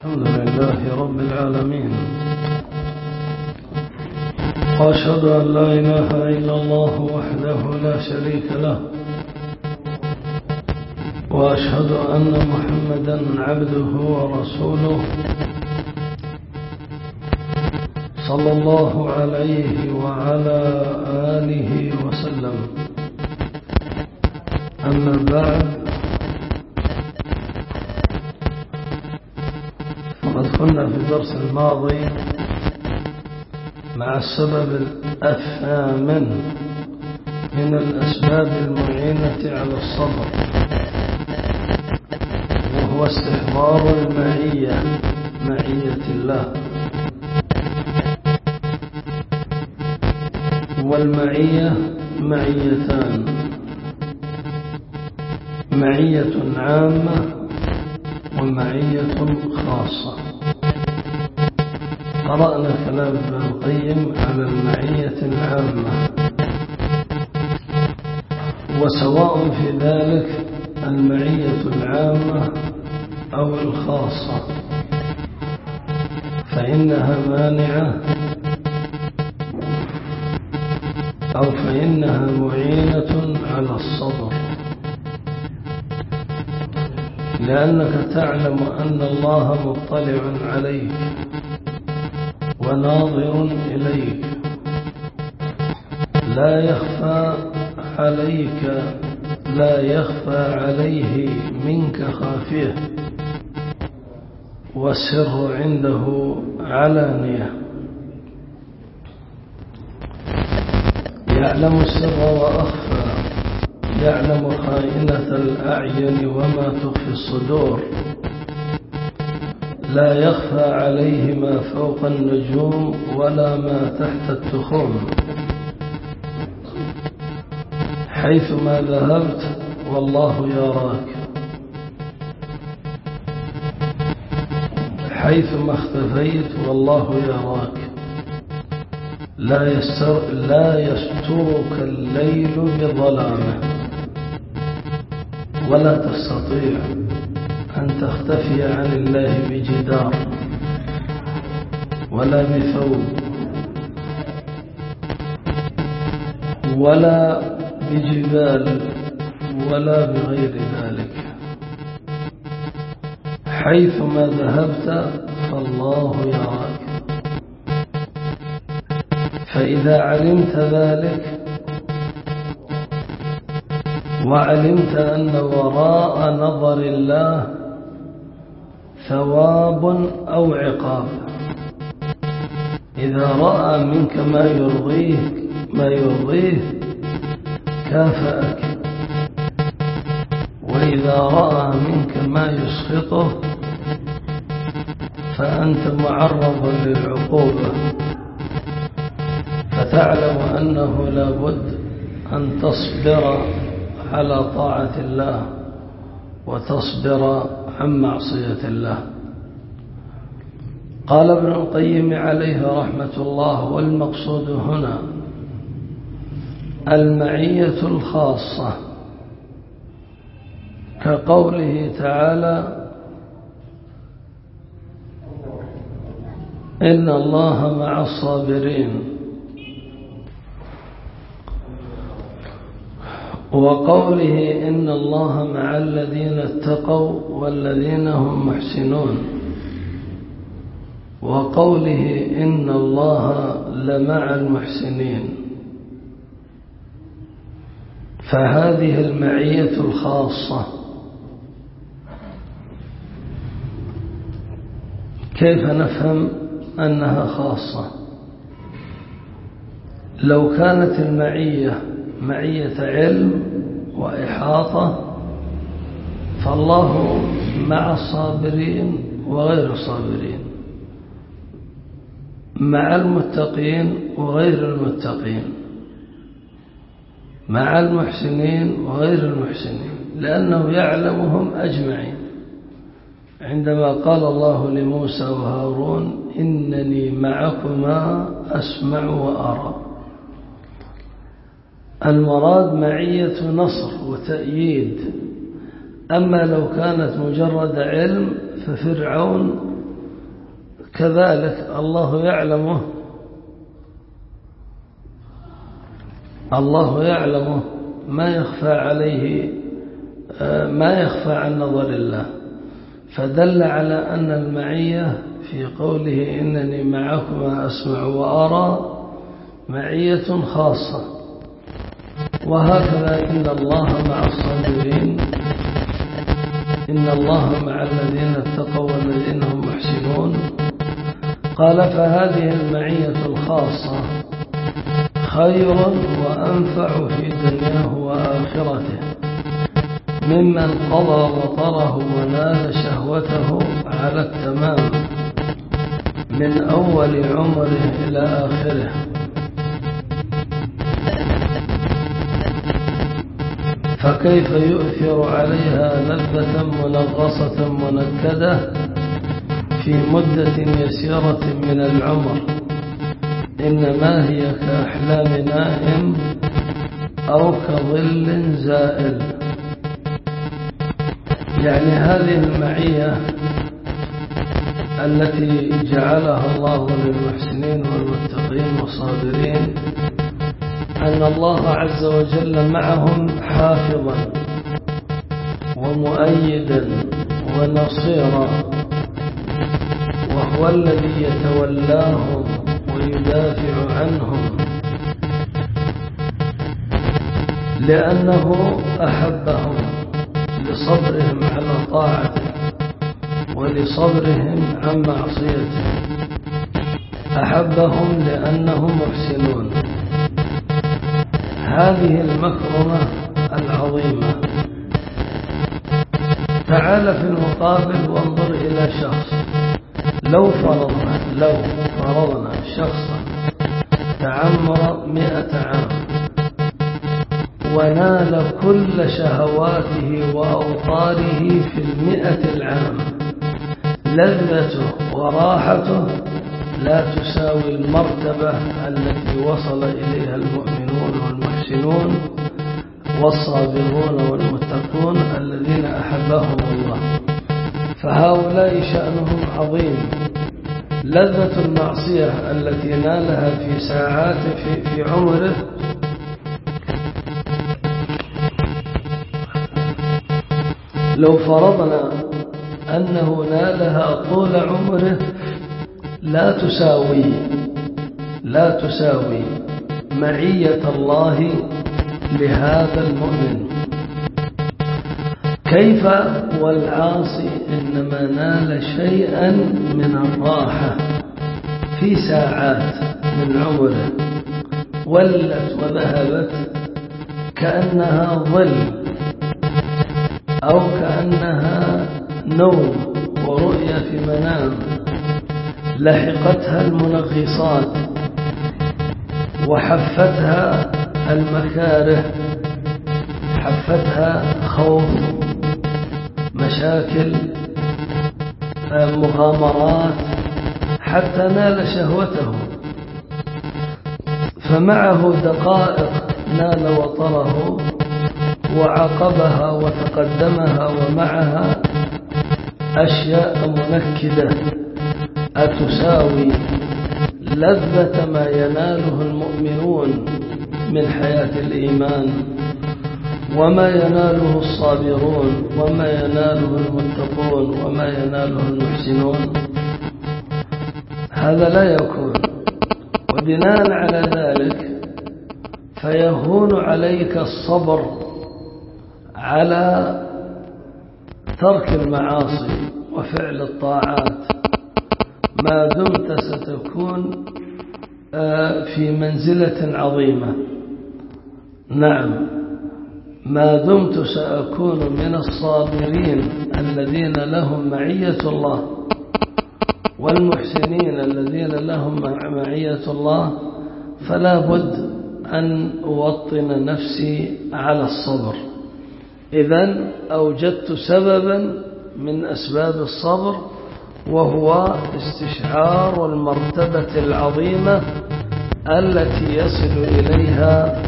الحمد لله رب العالمين، وأشهد أن لا إله إلا الله وحده لا شريك له، وأشهد أن محمدا عبده ورسوله صلى الله عليه وعلى آله وسلم. أما بعد، فقد كنا في الدرس الماضي مع السبب الثامن من الأسباب المعينة على الصبر، وهو استحضار معية الله. والمعية معيتان: معية عامة ومعية خاصة. قرأنا كلام ابن القيم على المعية العامة، وسواء في ذلك المعية العامة أو الخاصة فإنها مانعة أو فإنها معينة على الصبر، لأنك تعلم أن الله مطلع عليك وناظر إليك، لا يخفى عليه منك خافية، والسر عنده علانية. يعلم السر وأخفى، يعلم خائنة الأعين وما تخفي الصدور، لا يخفى عليه ما فوق النجوم ولا ما تحت التخوم. حيثما ذهبت والله يراك، حيثما اختفيت والله يراك. لا يسترك الليل بظلامه، ولا تستطيع أن تختفي عن الله بجدار ولا بثوب ولا بجبال ولا بغير ذلك. حيثما ذهبت فالله يراك. فإذا علمت ذلك وعلمت أن وراء نظر الله ثواب أو عقاب، إذا رأى منك ما يرضيه كافأك، وإذا رأى منك ما يسخطه فأنت معرض للعقوبة. فتعلم أنه لا بد أن تصبر على طاعة الله وتصبر عن معصية الله. قال ابن القيم عليه رحمة الله: والمقصود هنا المعية الخاصة، كقوله تعالى: إن الله مع الصابرين، وقوله إن الله مع الذين اتقوا والذين هم محسنون، وقوله إن الله لمع المحسنين. فهذه المعية الخاصة كيف نفهم أنها خاصة؟ لو كانت المعية معية علم وإحاطة فالله مع الصابرين وغير الصابرين، مع المتقين وغير المتقين، مع المحسنين وغير المحسنين، لأنه يعلمهم أجمعين. عندما قال الله لموسى وهارون: إنني معكما أسمع وأرى، المراد معية نصر وتأييد. أما لو كانت مجرد علم ففرعون كذلك الله يعلم ما يخفى عليه، ما يخفى عن نظر الله، فدل على أن المعية في قوله إنني معكما أسمع وأرى معية خاصة. وهكذا إن الله مع الصابرين، إن الله مع الذين اتقوا والذين هم محسنون. قال فهذه المعية الخاصة خير وأنفع في دنياه وآخرته ممن قضى وطره ونال شهوته على التمام من أول عمره إلى آخره. فكيف يؤثر عليها لذة منغصة منكدة في مدة يسيرة من العمر؟ إنما هي كأحلام نائم أو كظل زائل. يعني هذه المعية التي جعلها الله للمحسنين والمتقين والصابرين أن الله عز وجل معهم حافظا ومؤيدا ونصيرا، وهو الذي يتولاهم ويدافع عنهم لأنه أحبهم لصبرهم على طاعته ولصبرهم عن معصيته، أحبهم لأنهم محسنون. هذه المكرمة العظيمة. تعال في المقابل وانظر إلى شخص، لو فرضنا شخصا تعمر 100 عام ونال كل شهواته وأوطاره في 100 العام، لذته وراحته لا تساوي المرتبة التي وصل إليها المؤمنون والمحسنون والصابرون والمتقون الذين أحبهم الله. فهؤلاء شأنهم عظيم. لذة المعصية التي نالها في ساعات في عمره لو فرضنا أنه نالها طول عمره لا تساوي معية الله لهذا المؤمن. كيف والعاصي إنما نال شيئا من الراحة في ساعات من عمره ولت وذهبت كأنها ظل أو كأنها نوم ورؤية في منام، لحقتها المنغصات وحفتها المكاره، حفتها خوف، مشاكل، مغامرات، حتى نال شهوته. فمعه دقائق نال وطره وعقبها وتقدمها، ومعها أشياء منكدة. أتساوي لذة ما يناله المؤمنون من حياة الإيمان وما يناله الصابرون وما يناله المتقون وما يناله المحسنون؟ هذا لا يكون. وبناء على ذلك فيهون عليك الصبر على ترك المعاصي وفعل الطاعات ما دمت ستكون في منزلة عظيمة. نعم، ما دمت سأكون من الصابرين الذين لهم معية الله والمحسنين الذين لهم معية الله، فلا بد أن أوطن نفسي على الصبر. إذن أوجدت سببا من أسباب الصبر، وهو استشعار المرتبة العظيمة التي يصل إليها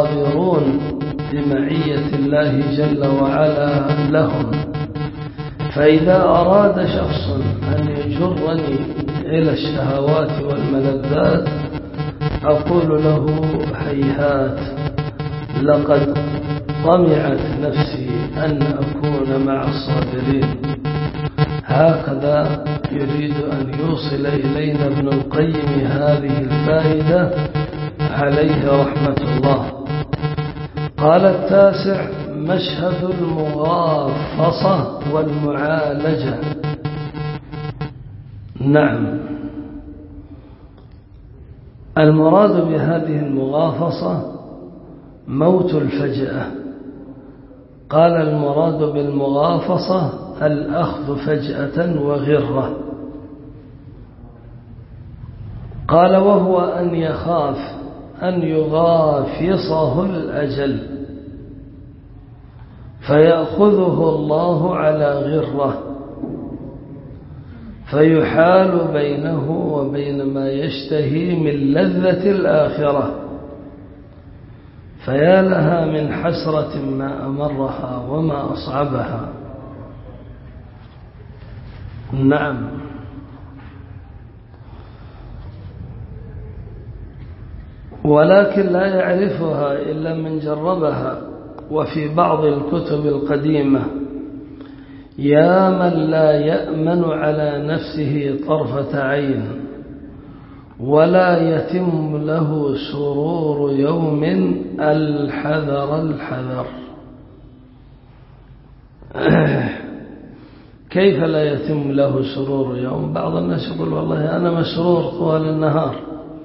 الصابرون بمعية الله جل وعلا لهم. فإذا أراد شخص أن يجرني إلى الشهوات والملذات أقول له هيهات، لقد طمعت نفسي أن أكون مع الصابرين. هكذا يريد أن يوصل إلينا ابن القيم هذه الفائدة عليه رحمة الله. قال التاسع: مشهد المغافصة والمعالجة. نعم، المراد بهذه المغافصة موت الفجأة. قال المراد بالمغافصة الأخذ فجأة وغرة. قال وهو أن يخاف أن يغافصه الأجل فيأخذه الله على غرة فيحال بينه وبين ما يشتهي من لذة الآخرة، فيا لها من حسرة ما أمرها وما أصعبها. نعم، ولكن لا يعرفها إلا من جربها. وفي بعض الكتب القديمة: يا من لا يأمن على نفسه طرفة عين ولا يتم له سرور يوم، الحذر الحذر. كيف لا يتم له سرور يوم؟ بعض الناس يقول والله أنا مسرور طوال النهار،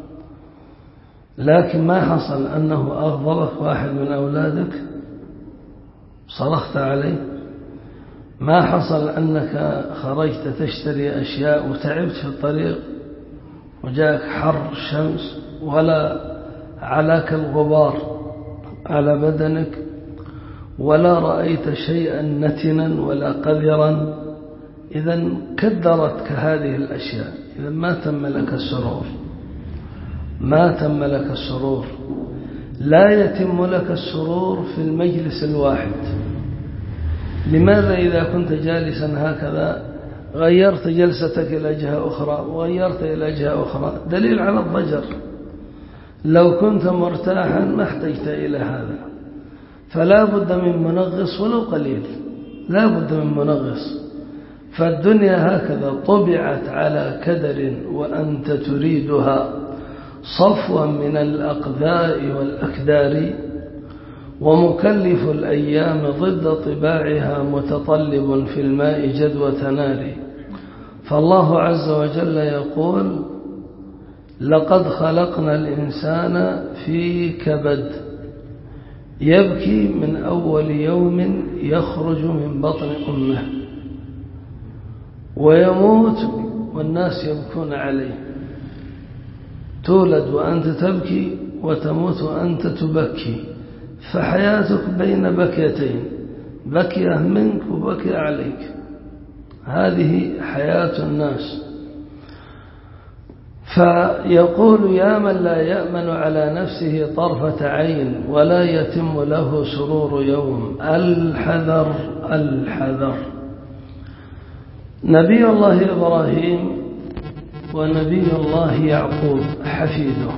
لكن ما حصل أنه أغضبك واحد من أولادك صرخت عليه؟ ما حصل أنك خرجت تشتري أشياء وتعبت في الطريق وجاءك حر الشمس ولا علاك الغبار على بدنك ولا رأيت شيئا نتنا ولا قذرا؟ إذن كدرتك هذه الأشياء، إذن ما تم لك السرور، ما تم لك السرور. لا يتم لك السرور في المجلس الواحد. لماذا إذا كنت جالسا هكذا غيرت جلستك إلى جهة أخرى وغيرت إلى جهة أخرى؟ دليل على الضجر. لو كنت مرتاحا ما احتجت إلى هذا. فلا بد من منغص ولو قليل، لا بد من منغص. فالدنيا هكذا طبعت على كدر وأنت تريدها صفوا من الأقذاء والأكدار، ومكلف الأيام ضد طباعها متطلب في الماء جدوة نار. فالله عز وجل يقول: لقد خلقنا الإنسان في كبد، يبكي من أول يوم يخرج من بطن أمه، ويموت والناس يبكون عليه. تولد وأنت تبكي وتموت وأنت تبكي، فحياتك بين بكيتين، بكية منك وبكية عليك. هذه حياة الناس. فيقول: يا من لا يأمن على نفسه طرفة عين ولا يتم له سرور يوم، الحذر الحذر. نبي الله إبراهيم ونبي الله يعقوب حفيده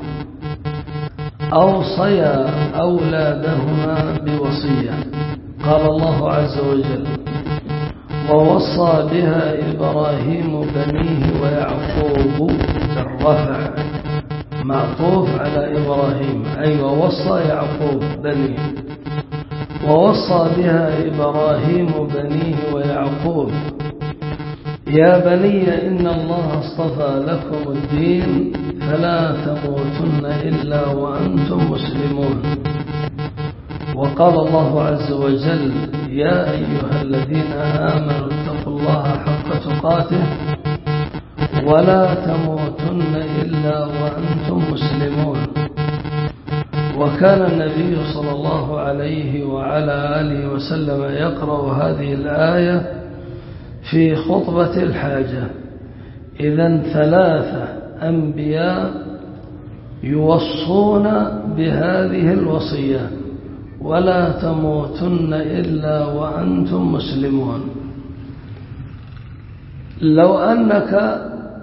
أوصيا أولادهما بوصية. قال الله عز وجل: ووصى بها إبراهيم بنيه ويعقوب، بالرفع معطوف على إبراهيم، أي ووصى يعقوب بنيه. ووصى بها إبراهيم بنيه ويعقوب: يا بني إن الله اصطفى لكم الدين فلا تموتن إلا وأنتم مسلمون. وقال الله عز وجل: يا أيها الذين آمنوا اتقوا الله حق تقاته ولا تموتن إلا وأنتم مسلمون. وكان النبي صلى الله عليه وعلى آله وسلم يقرأ هذه الآية في خطبة الحاجة. إذن ثلاثة أنبياء يوصون بهذه الوصية: ولا تموتن إلا وأنتم مسلمون. لو أنك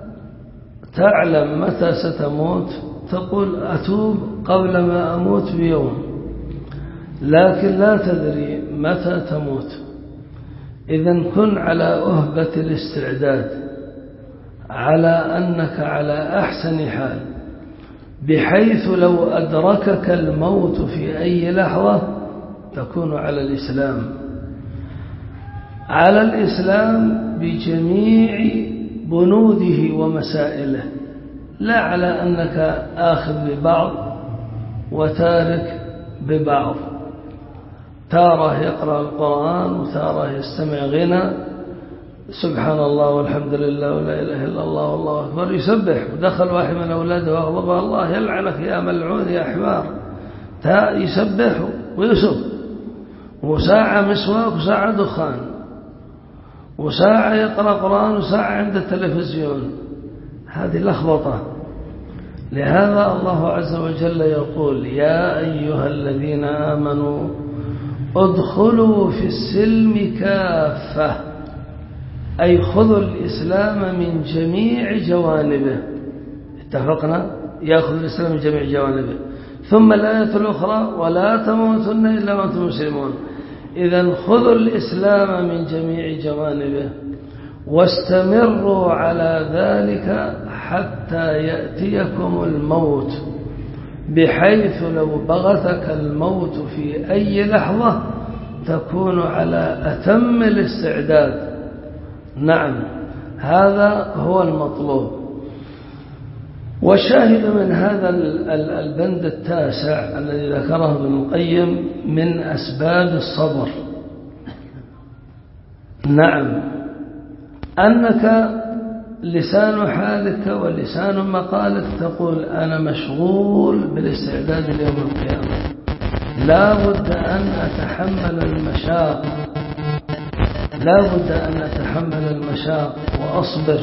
تعلم متى ستموت تقول أتوب قبل ما أموت بيوم، لكن لا تدري متى تموت. إذن كن على أهبة الاستعداد، على أنك على أحسن حال، بحيث لو أدركك الموت في أي لحظة تكون على الإسلام، على الإسلام بجميع بنوده ومسائله، لا على أنك آخذ ببعض وتارك ببعض، تاره يقرأ القرآن وتاره يستمع غنى، سبحان الله والحمد لله ولا إله إلا الله والله أكبر، يسبح. ودخل واحد من أولاده وأغضب الله يلعنك يا ملعون يا حمار، يسبح ويسب، وساعة مسواك وساعة دخان، وساعة يقرأ قرآن وساعة عند التلفزيون. هذه لخبطة. لهذا الله عز وجل يقول: يا أيها الذين آمنوا ادخلوا في السلم كافة، أي خذوا الإسلام من جميع جوانبه. اتفقنا؟ يأخذ الإسلام من جميع جوانبه. ثم الآية الأخرى: ولا تموتن إلا وأنتم مسلمون. إذن خذوا الإسلام من جميع جوانبه واستمروا على ذلك حتى يأتيكم الموت، بحيث لو بغتك الموت في أي لحظة تكون على أتم الاستعداد. نعم، هذا هو المطلوب. والشاهد من هذا البند التاسع الذي ذكره ابن القيم من أسباب الصبر، نعم، أنك لسان حالك ولسان مقالك تقول: أنا مشغول بالاستعداد ليوم القيامة، لا بد أن أتحمل المشاق، لا بد أن أتحمل المشاق وأصبر.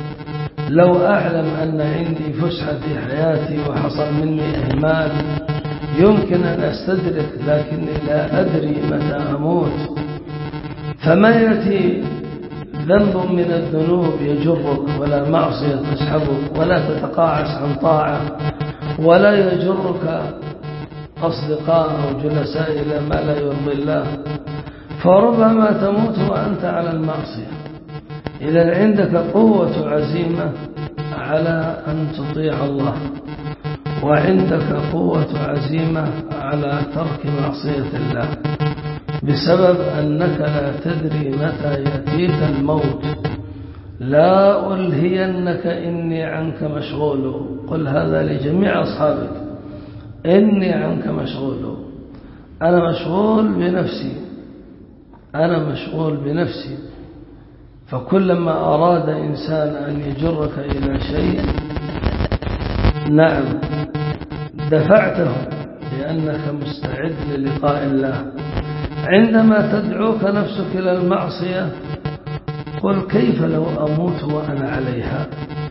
لو أعلم أن عندي فسحة في حياتي وحصل مني إهمال يمكن أن أستدرك، لكني لا أدري متى أموت. فما يأتي ذنب من الذنوب يجرك، ولا معصية تسحبك، ولا تتقاعس عن طاعة، ولا يجرك أصدقاء أو جلساء إلى ما لا يرضي الله، فربما تموت وأنت على المعصية. إذا عندك قوة عزيمة على أن تطيع الله، وعندك قوة عزيمة على ترك معصية الله، بسبب أنك لا تدري متى يأتيك الموت. لا ألهينك إني عنك مشغول، قل هذا لجميع أصحابك: إني عنك مشغول، أنا مشغول بنفسي، أنا مشغول بنفسي. فكلما أراد إنسان أن يجرك إلى شيء، نعم، دفعته لأنك مستعد للقاء الله. عندما تدعوك نفسك إلى المعصية قل: كيف لو أموت وأنا عليها؟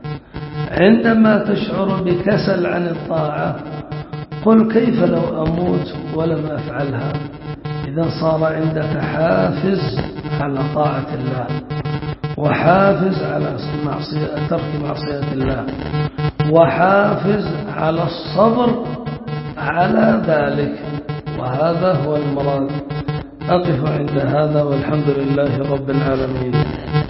عندما تشعر بكسل عن الطاعة قل: كيف لو أموت ولم أفعلها؟ إذا صار عندك حافز على طاعة الله، وحافز على ترك معصية الله، وحافز على الصبر على ذلك. وهذا هو المراد. أقف عند هذا، والحمد لله رب العالمين.